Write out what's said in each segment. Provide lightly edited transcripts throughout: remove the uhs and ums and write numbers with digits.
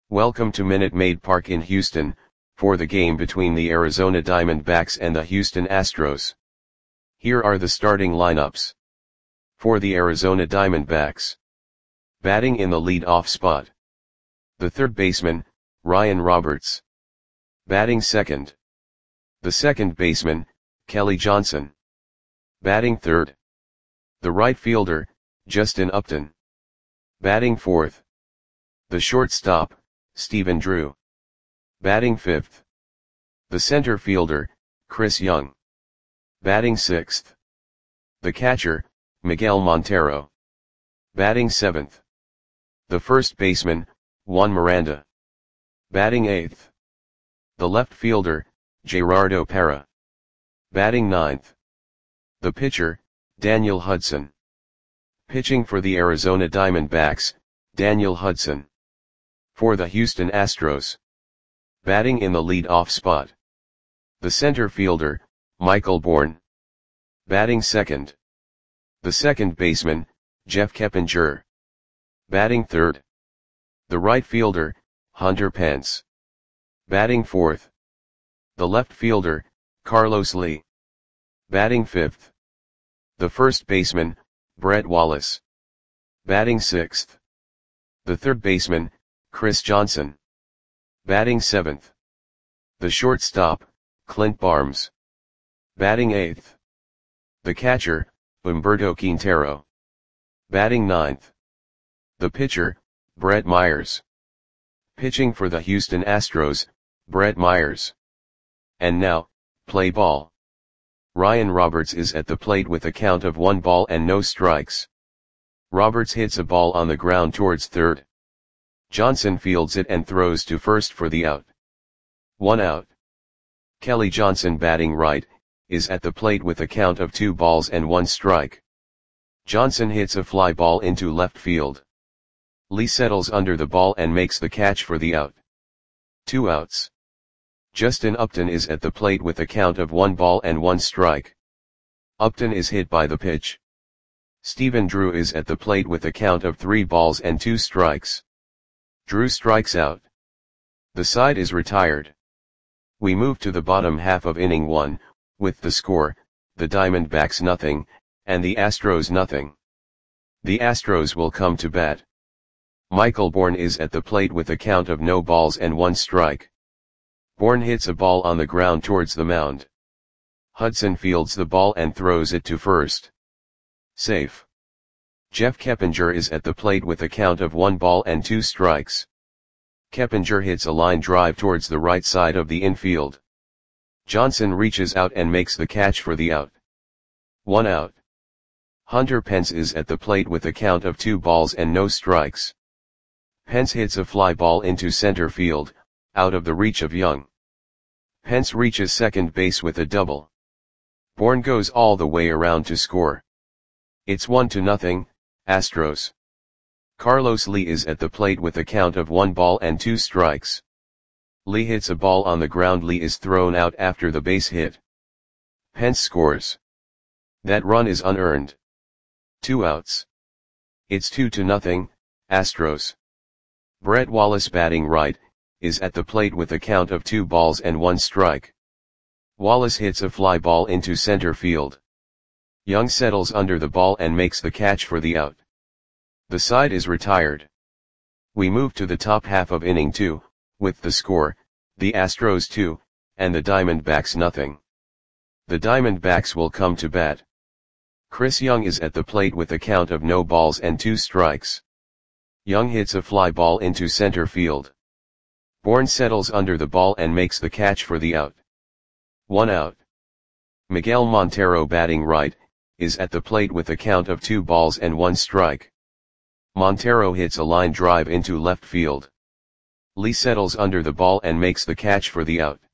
Welcome to Minute Maid Park in Houston, for the game between the Arizona Diamondbacks and the Houston Astros. Here are the starting lineups. For the Arizona Diamondbacks. Batting in the lead-off spot. The third baseman, Ryan Roberts. Batting second. The second baseman, Kelly Johnson. Batting third. The right fielder, Justin Upton. Batting fourth. The shortstop, Stephen Drew. Batting fifth. The center fielder, Chris Young. Batting sixth. The catcher, Miguel Montero. Batting seventh. The first baseman, Juan Miranda. Batting eighth. The left fielder, Gerardo Parra. Batting ninth. The pitcher, Daniel Hudson. Pitching for the Arizona Diamondbacks, Daniel Hudson. For the Houston Astros. Batting in the lead-off spot. The center fielder, Michael Bourn. Batting second. The second baseman, Jeff Keppinger. Batting third. The right fielder, Hunter Pence. Batting fourth. The left fielder, Carlos Lee. Batting fifth. The first baseman, Brett Wallace. Batting sixth. The third baseman, Chris Johnson. Batting seventh. The shortstop, Clint Barnes. Batting eighth. The catcher, Humberto Quintero. Batting ninth. The pitcher, Brett Myers. Pitching for the Houston Astros, Brett Myers. And now, play ball. Ryan Roberts is at the plate with a count of 1 ball and no strikes. Roberts hits a ball on the ground towards third. Johnson fields it and throws to first for the out. 1 out. Kelly Johnson, batting right, is at the plate with a count of 2 balls and 1 strike. Johnson hits a fly ball into left field. Lee settles under the ball and makes the catch for the out. 2 outs. Justin Upton is at the plate with a count of 1 ball and 1 strike. Upton is hit by the pitch. Stephen Drew is at the plate with a count of 3 balls and 2 strikes. Drew strikes out. The side is retired. We move to the bottom half of inning 1, with the score, the Diamondbacks 0, and the Astros 0. The Astros will come to bat. Michael Bourn is at the plate with a count of no balls and 1 strike. Bourn hits a ball on the ground towards the mound. Hudson fields the ball and throws it to first. Safe. Jeff Keppinger is at the plate with a count of 1 ball and 2 strikes. Keppinger hits a line drive towards the right side of the infield. Johnson reaches out and makes the catch for the out. 1 out. Hunter Pence is at the plate with a count of 2 balls and no strikes. Pence hits a fly ball into center field, out of the reach of Young. Pence reaches second base with a double. Bourn goes all the way around to score. It's 1-0, Astros. Carlos Lee is at the plate with a count of 1 ball and 2 strikes. Lee hits a ball on the ground. Lee is thrown out after the base hit. Pence scores. That run is unearned. 2 outs. It's 2-0, Astros. Brett Wallace, batting right, is at the plate with a count of 2 balls and 1 strike. Wallace hits a fly ball into center field. Young settles under the ball and makes the catch for the out. The side is retired. We move to the top half of inning 2, with the score, the Astros 2, and the Diamondbacks 0. The Diamondbacks will come to bat. Chris Young is at the plate with a count of no balls and 2 strikes. Young hits a fly ball into center field. Bourn settles under the ball and makes the catch for the out. 1 out. Miguel Montero, batting right, is at the plate with a count of 2 balls and 1 strike. Montero hits a line drive into left field. Lee settles under the ball and makes the catch for the out.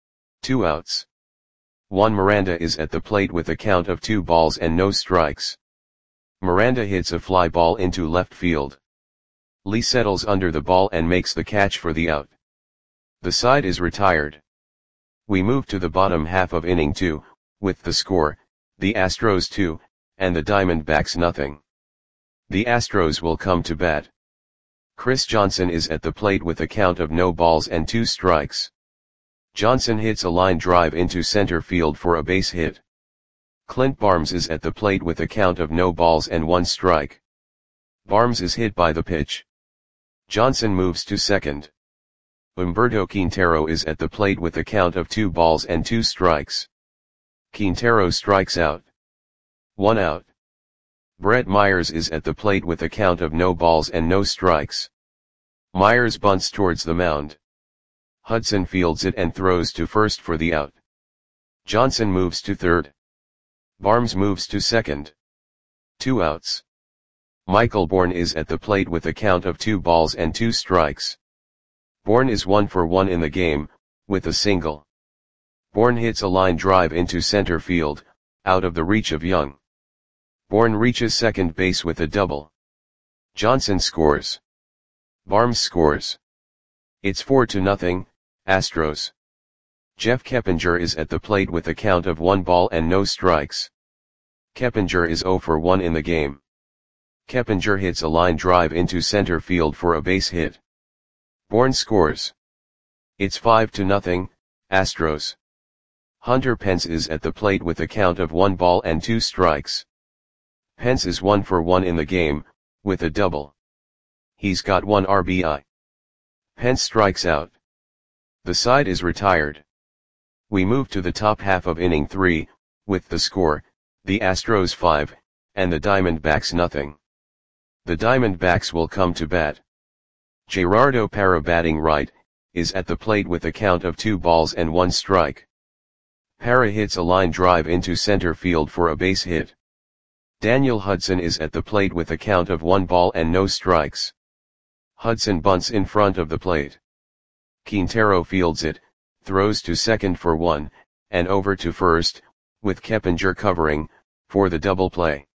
2 outs. Juan Miranda is at the plate with a count of 2 balls and no strikes. Miranda hits a fly ball into left field. Lee settles under the ball and makes the catch for the out. The side is retired. We move to the bottom half of inning 2, with the score, the Astros 2, and the Diamondbacks 0. The Astros will come to bat. Chris Johnson is at the plate with a count of no balls and 2 strikes. Johnson hits a line drive into center field for a base hit. Clint Barnes is at the plate with a count of no balls and 1 strike. Barnes is hit by the pitch. Johnson moves to second. Humberto Quintero is at the plate with a count of 2 balls and 2 strikes. Quintero strikes out. 1 out. Brett Myers is at the plate with a count of no balls and no strikes. Myers bunts towards the mound. Hudson fields it and throws to first for the out. Johnson moves to third. Barnes moves to second. 2 outs. Michael Bourne is at the plate with a count of 2 balls and 2 strikes. Bourne is 1 for 1 in the game, with a single. Bourne hits a line drive into center field, out of the reach of Young. Bourne reaches second base with a double. Johnson scores. Barnes scores. It's 4-0, Astros. Jeff Keppinger is at the plate with a count of 1 ball and no strikes. Keppinger is 0 for 1 in the game. Keppinger hits a line drive into center field for a base hit. Bourne scores. It's 5-0, Astros. Hunter Pence is at the plate with a count of 1 ball and 2 strikes. Pence is 1 for 1 in the game, with a double. He's got 1 RBI. Pence strikes out. The side is retired. We move to the top half of inning 3, with the score, the Astros 5, and the Diamondbacks nothing. The Diamondbacks will come to bat. Gerardo Parra, batting right, is at the plate with a count of 2 balls and 1 strike. Parra hits a line drive into center field for a base hit. Daniel Hudson is at the plate with a count of 1 ball and no strikes. Hudson bunts in front of the plate. Quintero fields it, throws to second for 1, and over to first, with Keppinger covering, for the double play.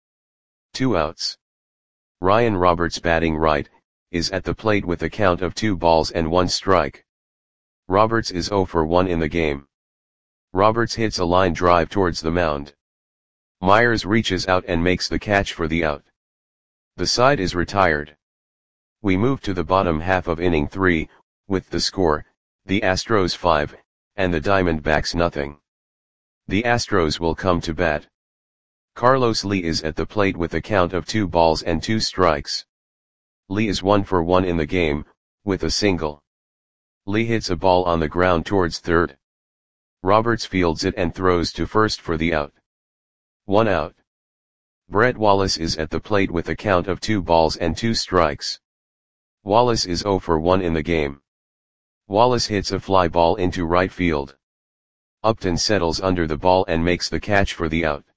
2 outs. Ryan Roberts, batting right, is at the plate with a count of 2 balls and 1 strike. Roberts is 0 for 1 in the game. Roberts hits a line drive towards the mound. Myers reaches out and makes the catch for the out. The side is retired. We move to the bottom half of inning 3, with the score, the Astros 5, and the Diamondbacks nothing. The Astros will come to bat. Carlos Lee is at the plate with a count of 2 balls and 2 strikes. Lee is 1 for 1 in the game, with a single. Lee hits a ball on the ground towards third. Roberts fields it and throws to first for the out. 1 out. Brett Wallace is at the plate with a count of 2 balls and 2 strikes. Wallace is 0 for 1 in the game. Wallace hits a fly ball into right field. Upton settles under the ball and makes the catch for the out.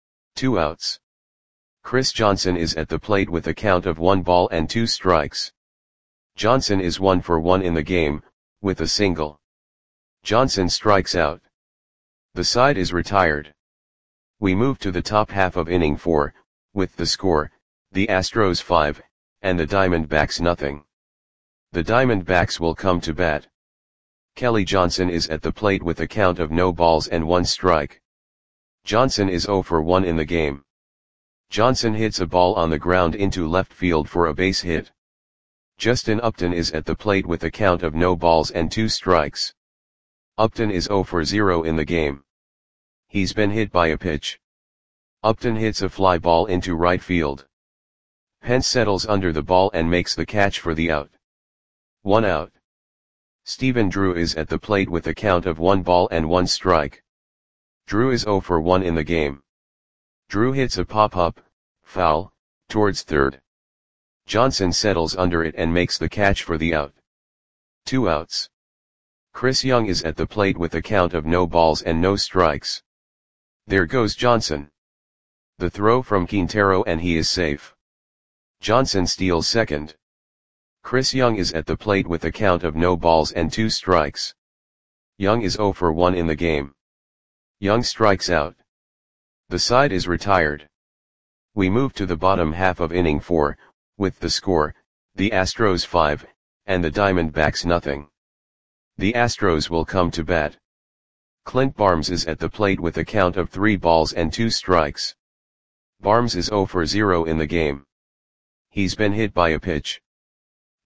2 outs. Chris Johnson is at the plate with a count of 1 ball and 2 strikes. Johnson is 1 for 1 in the game, with a single. Johnson strikes out. The side is retired. We move to the top half of inning 4, with the score, the Astros 5, and the Diamondbacks nothing. The Diamondbacks will come to bat. Kelly Johnson is at the plate with a count of no balls and 1 strike. Johnson is 0 for 1 in the game. Johnson hits a ball on the ground into left field for a base hit. Justin Upton is at the plate with a count of no balls and 2 strikes. Upton is 0 for 0 in the game. He's been hit by a pitch. Upton hits a fly ball into right field. Pence settles under the ball and makes the catch for the out. 1 out. Stephen Drew is at the plate with a count of 1 ball and 1 strike. Drew is 0 for 1 in the game. Drew hits a pop-up, foul, towards third. Johnson settles under it and makes the catch for the out. 2 outs. Chris Young is at the plate with a count of no balls and no strikes. There goes Johnson. The throw from Quintero and he is safe. Johnson steals second. Chris Young is at the plate with a count of no balls and 2 strikes. Young is 0 for 1 in the game. Young strikes out. The side is retired. We move to the bottom half of inning 4, with the score, the Astros 5, and the Diamondbacks nothing. The Astros will come to bat. Clint Barnes is at the plate with a count of 3 balls and 2 strikes. Barnes is 0 for 0 in the game. He's been hit by a pitch.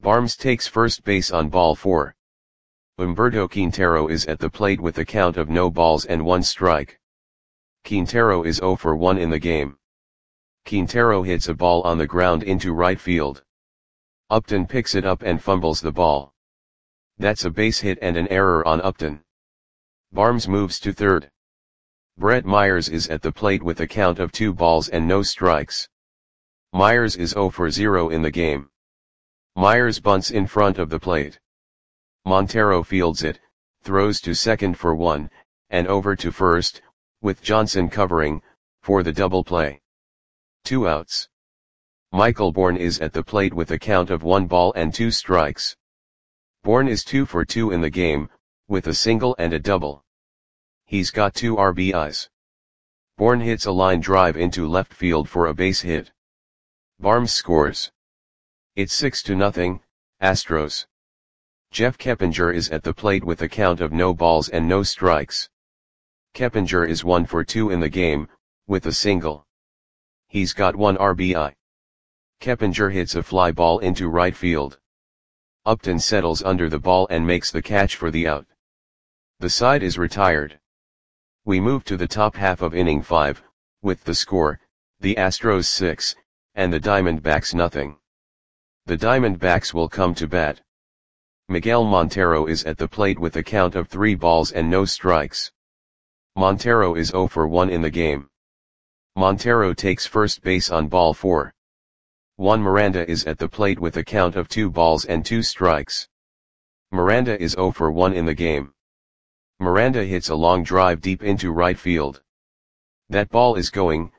Barnes takes first base on ball 4. Humberto Quintero is at the plate with a count of no balls and 1 strike. Quintero is 0 for 1 in the game. Quintero hits a ball on the ground into right field. Upton picks it up and fumbles the ball. That's a base hit and an error on Upton. Barnes moves to third. Brett Myers is at the plate with a count of 2 balls and no strikes. Myers is 0 for 0 in the game. Myers bunts in front of the plate. Montero fields it, throws to second for 1, and over to first, with Johnson covering, for the double play. 2 outs. Michael Bourne is at the plate with a count of 1 ball and 2 strikes. Bourne is 2 for 2 in the game, with a single and a double. He's got 2 RBIs. Bourne hits a line drive into left field for a base hit. Barnes scores. It's 6-0, Astros. Jeff Keppinger is at the plate with a count of no balls and no strikes. Keppinger is 1 for 2 in the game, with a single. He's got 1 RBI. Keppinger hits a fly ball into right field. Upton settles under the ball and makes the catch for the out. The side is retired. We move to the top half of inning 5, with the score, the Astros 6, and the Diamondbacks nothing. The Diamondbacks will come to bat. Miguel Montero is at the plate with a count of 3 balls and no strikes. Montero is 0 for 1 in the game. Montero takes first base on ball 4. Juan Miranda is at the plate with a count of 2 balls and 2 strikes. Miranda is 0 for 1 in the game. Miranda hits a long drive deep into right field. That ball is gone.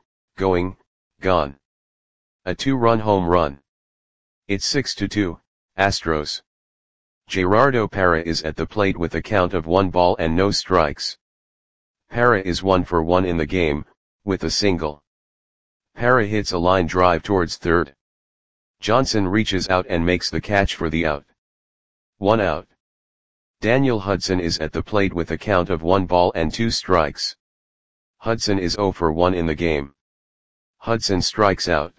A 2-run home run. It's 6-2, Astros. Gerardo Parra is at the plate with a count of 1 ball and no strikes. Parra is 1 for 1 in the game, with a single. Parra hits a line drive towards third. Johnson reaches out and makes the catch for the out. 1 out. Daniel Hudson is at the plate with a count of 1 ball and 2 strikes. Hudson is 0 for 1 in the game. Hudson strikes out.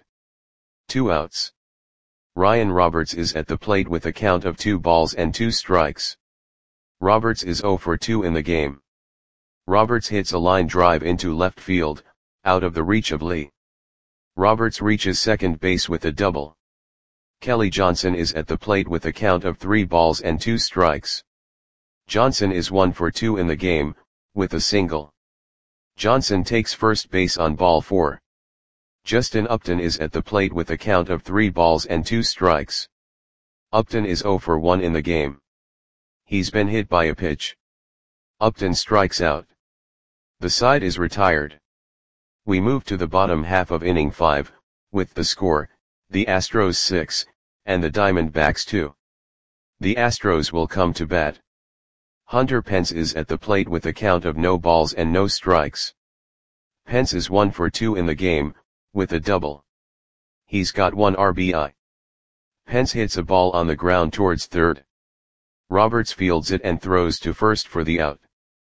2 outs. Ryan Roberts is at the plate with a count of 2 balls and 2 strikes. Roberts is 0 for 2 in the game. Roberts hits a line drive into left field, out of the reach of Lee. Roberts reaches second base with a double. Kelly Johnson is at the plate with a count of 3 balls and 2 strikes. Johnson is 1 for 2 in the game, with a single. Johnson takes first base on ball 4. Justin Upton is at the plate with a count of 3 balls and 2 strikes. Upton is 0 for 1 in the game. He's been hit by a pitch. Upton strikes out. The side is retired. We move to the bottom half of inning 5, with the score, the Astros 6, and the Diamondbacks 2. The Astros will come to bat. Hunter Pence is at the plate with a count of no balls and no strikes. Pence is 1 for 2 in the game, with a double. He's got 1 RBI. Pence hits a ball on the ground towards third. Roberts fields it and throws to first for the out.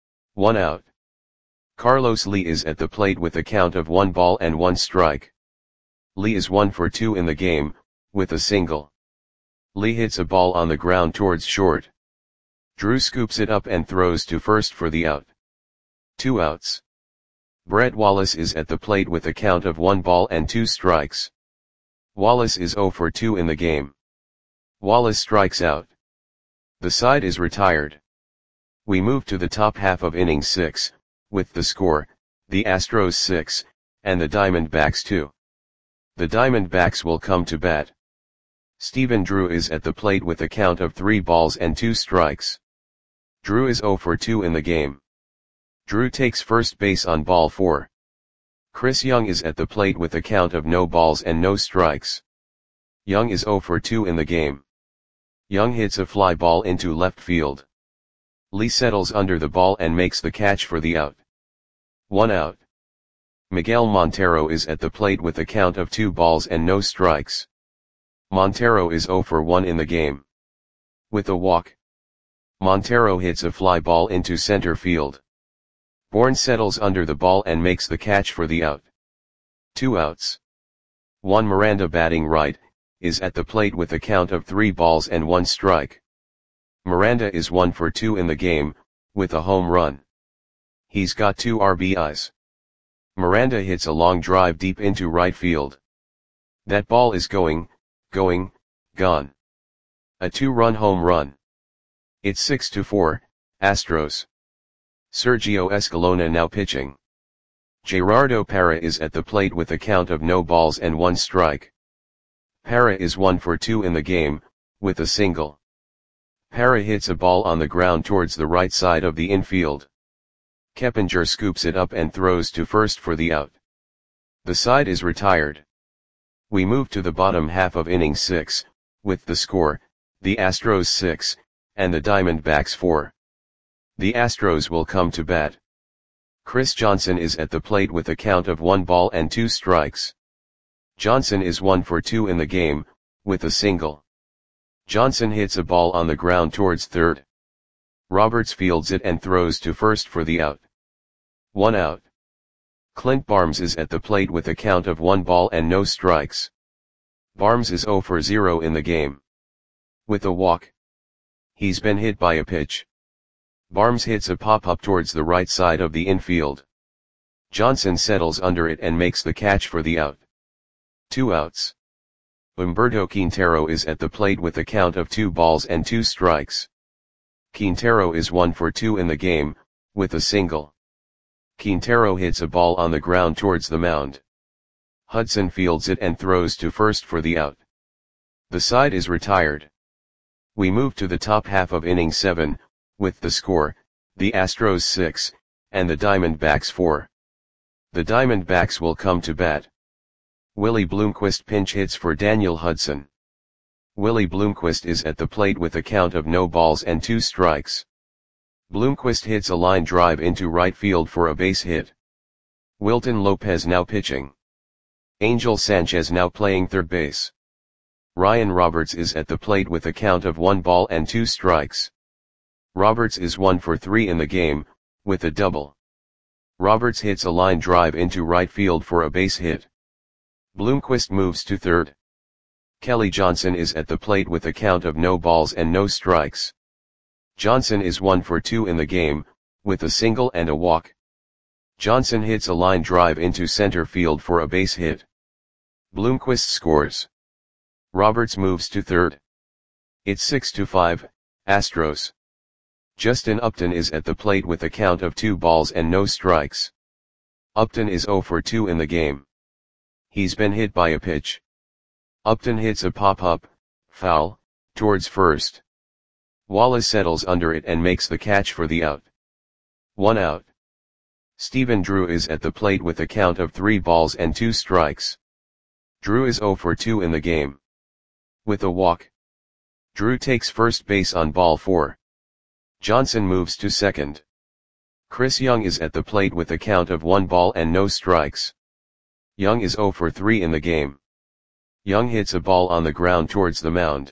1 out. Carlos Lee is at the plate with a count of 1 ball and 1 strike. Lee is 1 for 2 in the game, with a single. Lee hits a ball on the ground towards short. Drew scoops it up and throws to first for the out. 2 outs. Brett Wallace is at the plate with a count of 1 ball and 2 strikes. Wallace is 0 for 2 in the game. Wallace strikes out. The side is retired. We move to the top half of inning 6, with the score, the Astros 6, and the Diamondbacks 2. The Diamondbacks will come to bat. Stephen Drew is at the plate with a count of 3 balls and 2 strikes. Drew is 0 for 2 in the game. Drew takes first base on ball 4. Chris Young is at the plate with a count of no balls and no strikes. Young is 0 for 2 in the game. Young hits a fly ball into left field. Lee settles under the ball and makes the catch for the out. 1 out. Miguel Montero is at the plate with a count of 2 balls and no strikes. Montero is 0 for 1 in the game. With a walk. Montero hits a fly ball into center field. Bourne settles under the ball and makes the catch for the out. 2 outs. Juan Miranda batting right, is at the plate with a count of 3 balls and 1 strike. Miranda is 1 for 2 in the game, with a home run. He's got 2 RBIs. Miranda hits a long drive deep into right field. That ball is gone. A 2-run home run. It's 6-4, Astros. Sergio Escalona now pitching. Gerardo Parra is at the plate with a count of no balls and 1 strike. Parra is 1 for 2 in the game, with a single. Parra hits a ball on the ground towards the right side of the infield. Keppinger scoops it up and throws to first for the out. The side is retired. We move to the bottom half of inning 6, with the score, the Astros 6, and the Diamondbacks 4. The Astros will come to bat. Chris Johnson is at the plate with a count of 1 ball and 2 strikes. Johnson is 1 for 2 in the game, with a single. Johnson hits a ball on the ground towards third. Roberts fields it and throws to first for the out. 1 out. Clint Barnes is at the plate with a count of 1 ball and no strikes. Barnes is 0 for 0 in the game. With a walk. He's been hit by a pitch. Barnes hits a pop-up towards the right side of the infield. Johnson settles under it and makes the catch for the out. 2 outs. Humberto Quintero is at the plate with a count of 2 balls and 2 strikes. Quintero is 1 for 2 in the game, with a single. Quintero hits a ball on the ground towards the mound. Hudson fields it and throws to first for the out. The side is retired. We move to the top half of inning 7, with the score, the Astros 6, and the Diamondbacks 4. The Diamondbacks will come to bat. Willie Bloomquist pinch hits for Daniel Hudson. Willie Bloomquist is at the plate with a count of no balls and 2 strikes. Bloomquist hits a line drive into right field for a base hit. Wilton Lopez now pitching. Angel Sanchez now playing third base. Ryan Roberts is at the plate with a count of 1 ball and 2 strikes. Roberts is 1 for 3 in the game, with a double. Roberts hits a line drive into right field for a base hit. Bloomquist moves to third. Kelly Johnson is at the plate with a count of no balls and no strikes. Johnson is 1 for 2 in the game, with a single and a walk. Johnson hits a line drive into center field for a base hit. Bloomquist scores. Roberts moves to third. It's 6-5, Astros. Justin Upton is at the plate with a count of 2 balls and no strikes. Upton is 0 for 2 in the game. He's been hit by a pitch. Upton hits a pop-up, foul, towards first. Wallace settles under it and makes the catch for the out. 1 out. Stephen Drew is at the plate with a count of 3 balls and 2 strikes. Drew is 0 for 2 in the game. With a walk. Drew takes first base on ball 4. Johnson moves to second. Chris Young is at the plate with a count of 1 ball and no strikes. Young is 0 for 3 in the game. Young hits a ball on the ground towards the mound.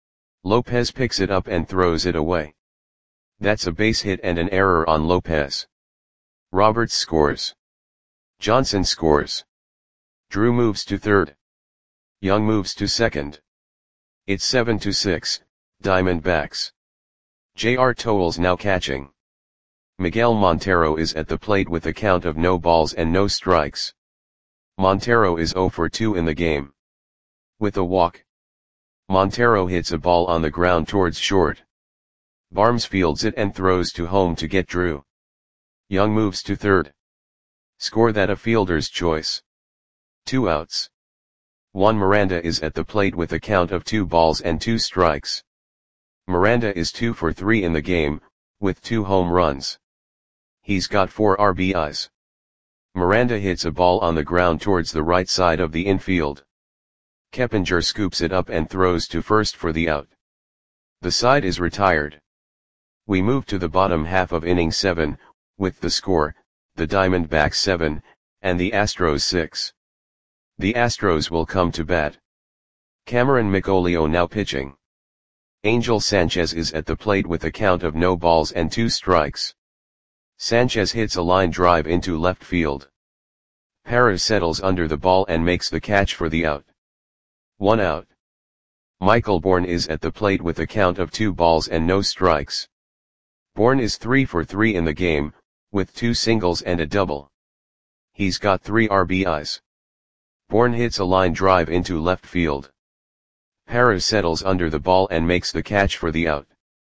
Lopez picks it up and throws it away. That's a base hit and an error on Lopez. Roberts scores. Johnson scores. Drew moves to third. Young moves to second. It's 7-6, Diamondbacks. J.R. Towles now catching. Miguel Montero is at the plate with a count of no balls and no strikes. Montero is 0 for 2 in the game. With a walk. Montero hits a ball on the ground towards short. Barnes fields it and throws to home to get Drew. Young moves to third. Score that a fielder's choice. 2 outs. Juan Miranda is at the plate with a count of 2 balls and 2 strikes. Miranda is 2 for 3 in the game, with 2 home runs. He's got 4 RBIs. Miranda hits a ball on the ground towards the right side of the infield. Keppinger scoops it up and throws to first for the out. The side is retired. We move to the bottom half of inning 7, with the score, the Diamondbacks 7, and the Astros 6. The Astros will come to bat. Cameron McOlio now pitching. Angel Sanchez is at the plate with a count of no balls and 2 strikes. Sanchez hits a line drive into left field. Parra settles under the ball and makes the catch for the out. 1 out. Michael Bourne is at the plate with a count of 2 balls and no strikes. Bourne is 3 for 3 in the game, with 2 singles and a double. He's got 3 RBIs. Bourne hits a line drive into left field. Parra settles under the ball and makes the catch for the out.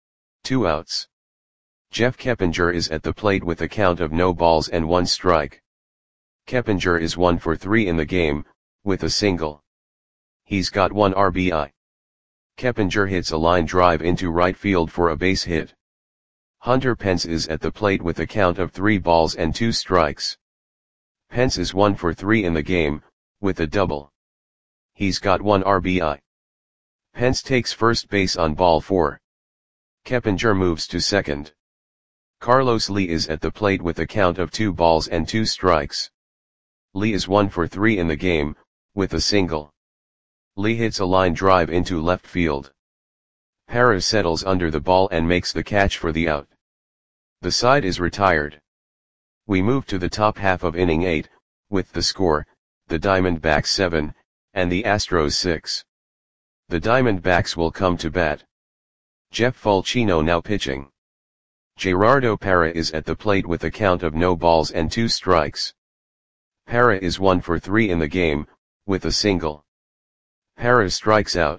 2 outs. Jeff Keppinger is at the plate with a count of no balls and 1 strike. Keppinger is 1 for 3 in the game, with a single. He's got 1 RBI. Keppinger hits a line drive into right field for a base hit. Hunter Pence is at the plate with a count of 3 balls and 2 strikes. Pence is 1 for 3 in the game, with a double. He's got 1 RBI. Pence takes first base on ball 4. Keppinger moves to second. Carlos Lee is at the plate with a count of 2 balls and 2 strikes. Lee is 1 for 3 in the game, with a single. Lee hits a line drive into left field. Parra settles under the ball and makes the catch for the out. The side is retired. We move to the top half of inning 8, with the score, the Diamondbacks 7, and the Astros 6. The Diamondbacks will come to bat. Jeff Fulchino now pitching. Gerardo Parra is at the plate with a count of no balls and 2 strikes. Parra is 1 for 3 in the game, with a single. Parra strikes out.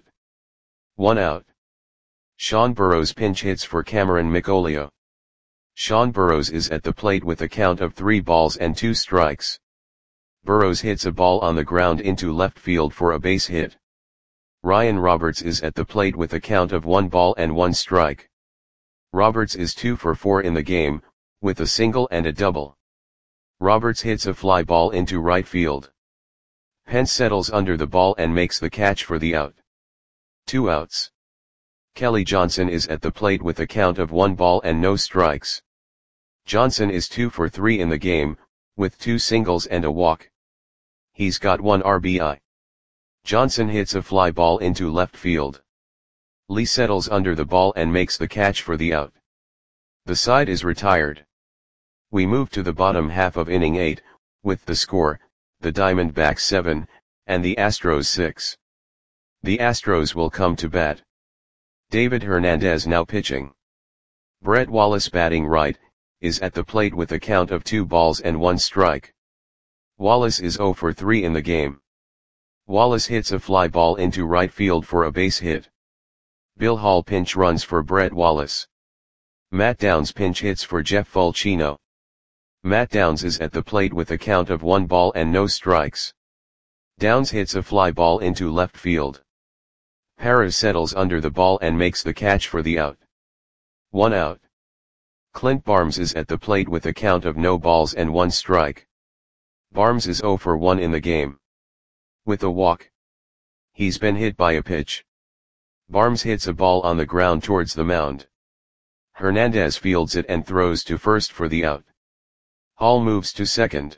1 out. Sean Burrows pinch hits for Cameron McOlio. Sean Burrows is at the plate with a count of 3 balls and 2 strikes. Burrows hits a ball on the ground into left field for a base hit. Ryan Roberts is at the plate with a count of 1 ball and 1 strike. Roberts is 2 for 4 in the game, with a single and a double. Roberts hits a fly ball into right field. Pence settles under the ball and makes the catch for the out. 2 outs. Kelly Johnson is at the plate with a count of 1 ball and no strikes. Johnson is 2 for 3 in the game, with 2 singles and a walk. He's got 1 RBI. Johnson hits a fly ball into left field. Lee settles under the ball and makes the catch for the out. The side is retired. We move to the bottom half of inning 8, with the score, the Diamondbacks 7, and the Astros 6. The Astros will come to bat. David Hernandez now pitching. Brett Wallace batting right, is at the plate with a count of 2 balls and 1 strike. Wallace is 0 for 3 in the game. Wallace hits a fly ball into right field for a base hit. Bill Hall pinch runs for Brett Wallace. Matt Downs pinch hits for Jeff Fulchino. Matt Downs is at the plate with a count of 1 ball and no strikes. Downs hits a fly ball into left field. Parra settles under the ball and makes the catch for the out. 1 out. Clint Barnes is at the plate with a count of no balls and 1 strike. Barnes is 0 for 1 in the game. With a walk. He's been hit by a pitch. Barnes hits a ball on the ground towards the mound. Hernandez fields it and throws to first for the out. Hall moves to second.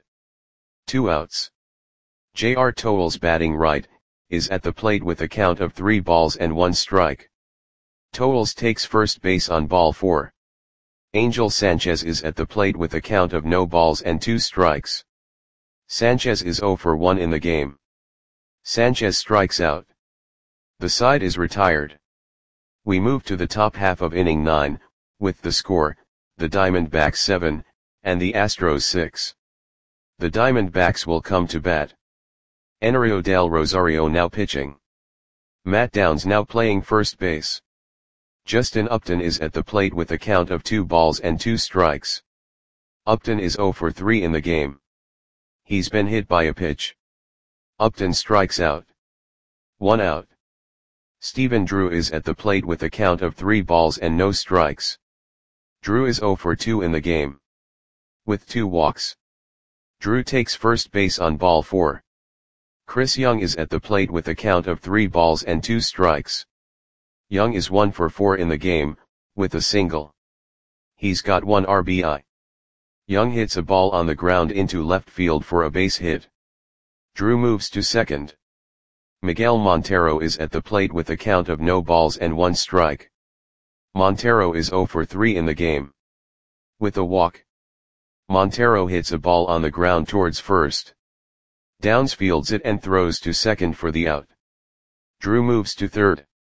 2 outs. J.R. Towles batting right, is at the plate with a count of 3 balls and 1 strike. Towles takes first base on ball 4. Angel Sanchez is at the plate with a count of no balls and 2 strikes. Sanchez is 0 for 1 in the game. Sanchez strikes out. The side is retired. We move to the top half of inning 9, with the score, the Diamondbacks 7, and the Astros 6. The Diamondbacks will come to bat. Enrio del Rosario now pitching. Matt Downs now playing first base. Justin Upton is at the plate with a count of 2 balls and 2 strikes. Upton is 0 for 3 in the game. He's been hit by a pitch. Upton strikes out. 1 out. Stephen Drew is at the plate with a count of 3 balls and no strikes. Drew is 0 for 2 in the game. With 2 walks. Drew takes first base on ball 4. Chris Young is at the plate with a count of 3 balls and 2 strikes. Young is 1 for 4 in the game, with a single. He's got 1 RBI. Young hits a ball on the ground into left field for a base hit. Drew moves to second. Miguel Montero is at the plate with a count of no balls and 1 strike. Montero is 0 for 3 in the game. With a walk. Montero hits a ball on the ground towards first. Downs fields it and throws to second for the out. Drew moves to third.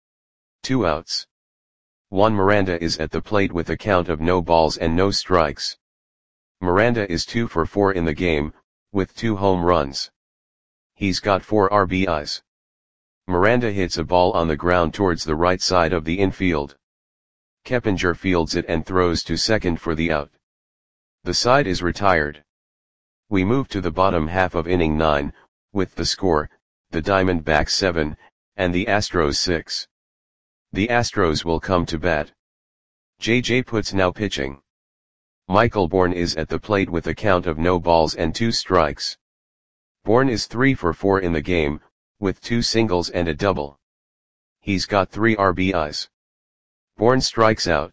2 outs. Juan Miranda is at the plate with a count of no balls and no strikes. Miranda is 2 for 4 in the game, with 2 home runs. He's got 4 RBIs. Miranda hits a ball on the ground towards the right side of the infield. Keppinger fields it and throws to second for the out. The side is retired. We move to the bottom half of inning 9, with the score, the Diamondbacks 7, and the Astros 6. The Astros will come to bat. J.J. Putz now pitching. Michael Bourn is at the plate with a count of no balls and 2 strikes. Bourn is 3 for 4 in the game, with 2 singles and a double. He's got 3 RBIs. Bourn strikes out.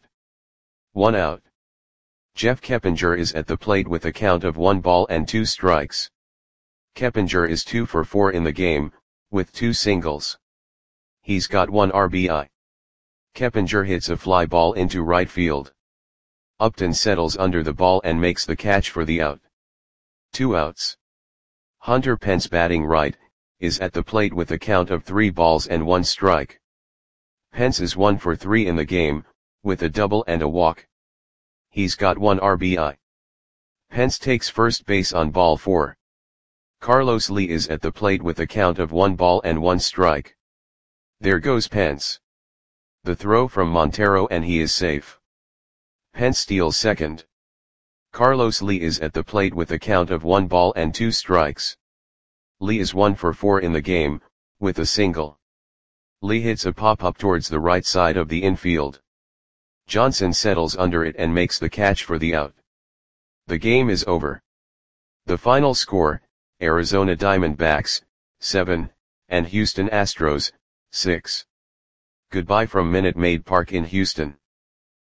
1 out. Jeff Keppinger is at the plate with a count of 1 ball and 2 strikes. Keppinger is 2 for 4 in the game, with 2 singles. He's got 1 RBI. Keppinger hits a fly ball into right field. Upton settles under the ball and makes the catch for the out. 2 outs. Hunter Pence, batting right, is at the plate with a count of 3 balls and 1 strike. Pence is 1 for 3 in the game, with a double and a walk. He's got 1 RBI. Pence takes first base on ball 4. Carlos Lee is at the plate with a count of 1 ball and 1 strike. There goes Pence. The throw from Montero and he is safe. Pence steals second. Carlos Lee is at the plate with a count of 1 ball and 2 strikes. Lee is 1 for 4 in the game, with a single. Lee hits a pop-up towards the right side of the infield. Johnson settles under it and makes the catch for the out. The game is over. The final score, Arizona Diamondbacks, 7, and Houston Astros, 6. Goodbye from Minute Maid Park in Houston.